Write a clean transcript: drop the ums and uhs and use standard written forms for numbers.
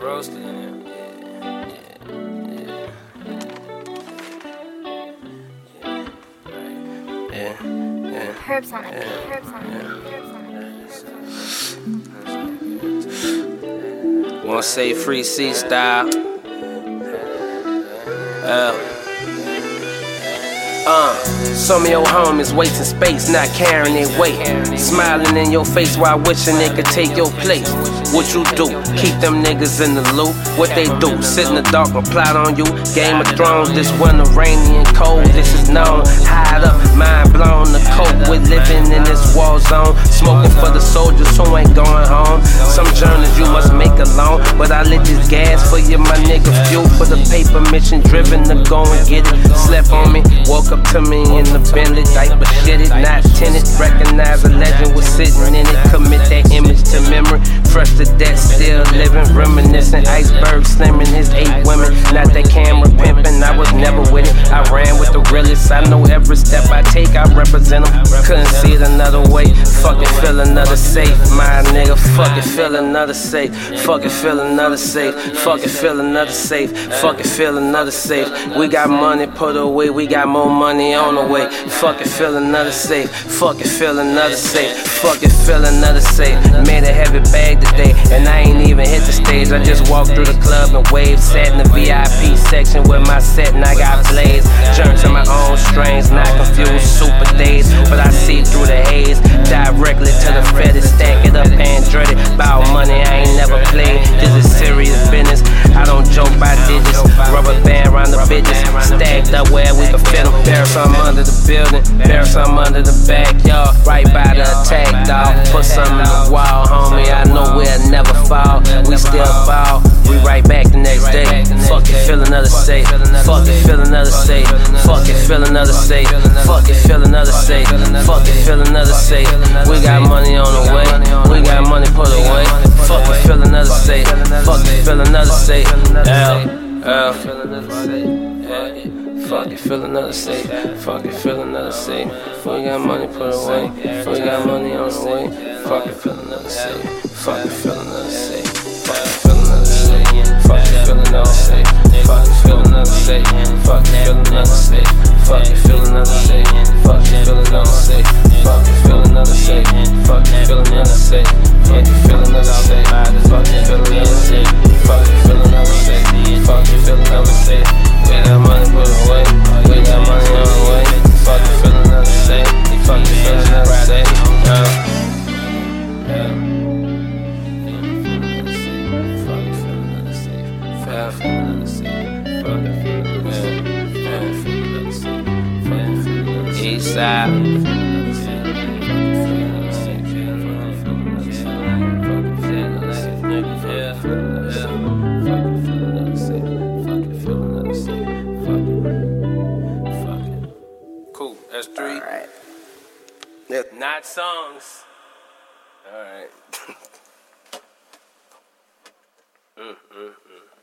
roasted in here. Herbs on it, herbs on it, herbs on it. Wanna say free C style? Some of your homies wasting space, not carrying their weight. Smiling in your face while wishing they could take your place. What you do? Keep them niggas in the loop. What they do? Sit in the dark and plot on you. Game of Thrones, this winter rainy and cold. This is known. Hide up, mind blown. The cope with living in this war zone. Smoking for the soldiers who ain't going home. Some journeys you must make alone. But I lit this gas for you, my nigga. Fuel for the paper, mission driven to go and get it. Slept on me, woke up to me in the Bentley. Diaper shitted, not tinted. Recognize a legend was sitting in it. Commit that image to memory. Fresh to death, still living. Reminiscing, iceberg slimming his 8 women. Not that camera pimping, I was never with it. I ran with the realest. I know every step I take, I represent them. Couldn't see it another way. Fucking feel another safe, my nigga. Fucking feel another safe. Fucking feel another safe. Fucking feel another safe. Fucking feel another safe. We got money put away, we got more money on the way. Fucking feel another safe. Fucking feel another safe. Fucking feel another safe. Made a heavy bag today, and I ain't even hit the stage. I just walked through the club and waved. Sat in the VIP section with my set, and I got blades. Journey to my own strains, not confused, super days. But I see through the haze, directly to the fetish. Stack it up and dread it. Bout money, I ain't never played. This is serious business. I don't joke by digits. Rubber band around the bitches. Stacked up where we can fit them. Bury some under the building, bury some under the backyard. Right by the attack, dog. Put some in the wall, homie. I know we'll never fall. We still fall. We right back the next day. Fucking feel another safe. Fucking feel another safe. Fucking feel another safe. Fucking feel another safe. Fucking feel another safe. We got money on the way. We got money put away. Fucking feel another safe. Fucking feel another safe. Fucking feel another safe. Fucking feel another safe. We got money put away. We got money on the way. Fucking feel another safe. Fucking feel another safe. Fucking feel another safe. Fucking feel another safe. Fucking feel another safe. Fucking feel another safe. Fucking feel another safe. Fucking feel another safe. Fucking feel another safe. Fucking feel another safe. Fucking feel another safe. Fucking feel another safe. Fucking feel another safe. Fucking feel another safe. We got money put away. We got money on the way. Fucking feel another safe. Fucking feel another safe. Eastside. Cool, that's 3. All right. Not songs. All right.